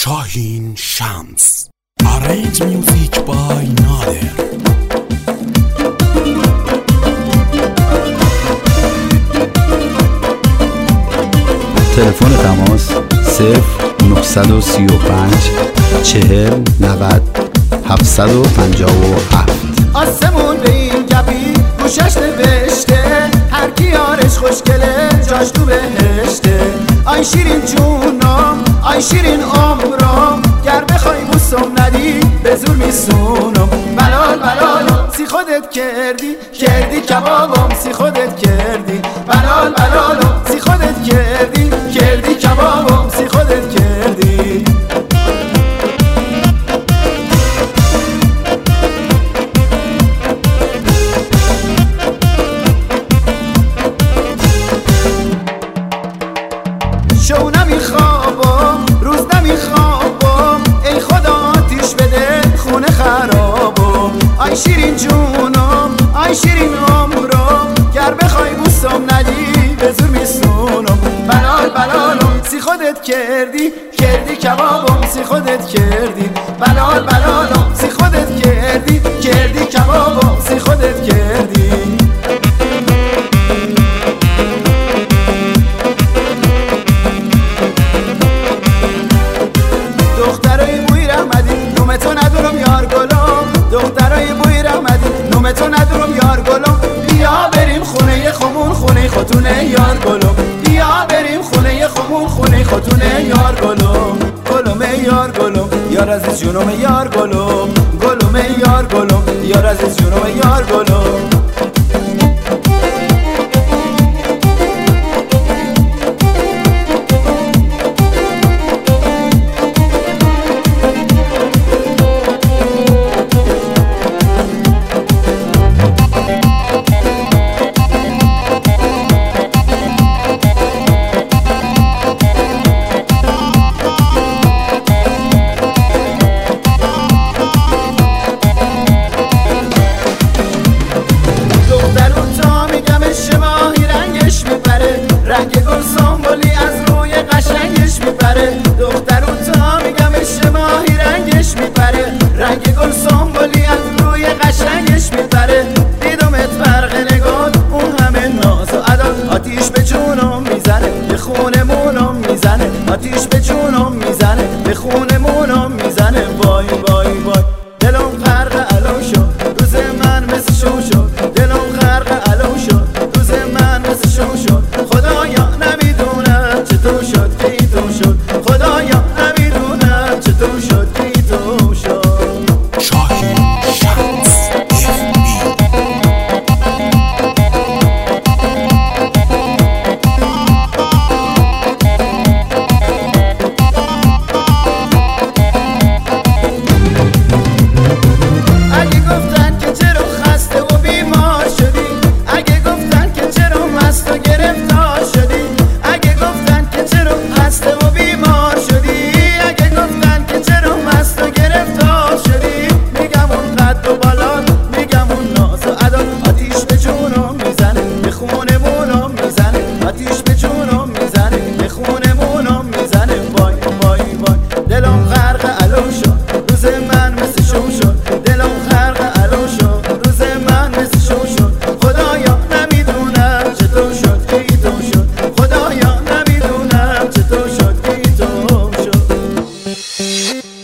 شاهین شمس. Arrange music by نادر. تلفن تماس 0935 40 90 757. آسمون به این گبی گوشش نوشته هر کی یارش خوشگله جاش تو بهشته. آی شیرین جونم آی شیرین عمرم گر بخوای بوسم ندی به زور میسونم. بلال بلال سی خودت کردی کردی کبابم سی خودت کردی. بلال بلال سی خودت کردی کردی کبابم سی خودت کردی. شو نمیخوابم روز نمیخوابم ای خدا آتیش بده خونه خرابم. آی شیرین جونم آی شیرین عمرم گر بخوای بوسم ندی به زور میسونم. بلال بلالم سی خودت کردی کردی کبابم سی خودت کردی. بلال بلالم سی خودت کردی کردی کبابم سی خودت کردی. دخترای بوی رحمدی نوم تو ندارم یار گلم. دخترای بوی رحمدی نوم تو ندارم یار گلم. بیا بریم خونه خمون خونه خاتونه یار گلم. بیا بریم خونه خمون خونه خاتونه یار گلم. گلم یار گلم یار عزیز جونم یار گلم. گلم یار گلم یار عزیز جونم یار گلم. رنگ گل سنبولی از روی قشنگش میپره. دخترون تا میگم ماهی رنگش میپره. رنگ گل سنبولی از روی قشنگش میپره. دیدمت فرق نگات اون همه ناز و ادا. آتیش به جونم میزنه به خونمونم میزنه. آتیش به جونم میزنه به خونمونم میزنه. وای وای وای دلم غرق علو شد روز من مثل شو شد. دلم غرق علو شد روز من مثل شو شد. خدایا نمیدونم چطور شد که تو شد. خدایا نمیدونم چطور شد که تو شد. شاهین شمس اگه گفتن که چرا خسته و بیمار شدی. اگه گفتن که چرا مست و گرفتار شدی. اگه گفتن که چرا خسته و بیمار شدی. اگه گفتن که چرا مست و گرفتار شدی. میگم اون قد و بالا میگم اون ناز و ادا. آتیش به جونم میزنه به خونمونم میزنه. آتیش به جونم میزنه به خونمونم میزنه. وای وای وای دلم غرق علو شد روز من مثل شو شد. دلم غرق علو شد روز من مثل شو شد. خدایا نمیدونم چطور شد که تو شد. خدایا نمیدونم چطور شد که تو شد.